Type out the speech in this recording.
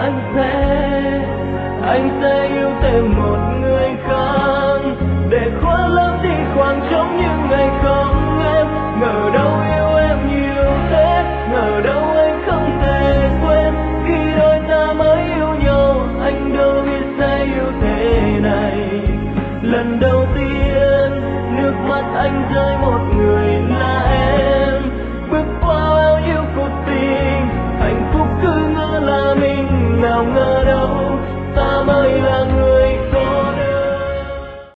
anh sẽ yêu thêm một người khác để khóa lấp đi khoảng trống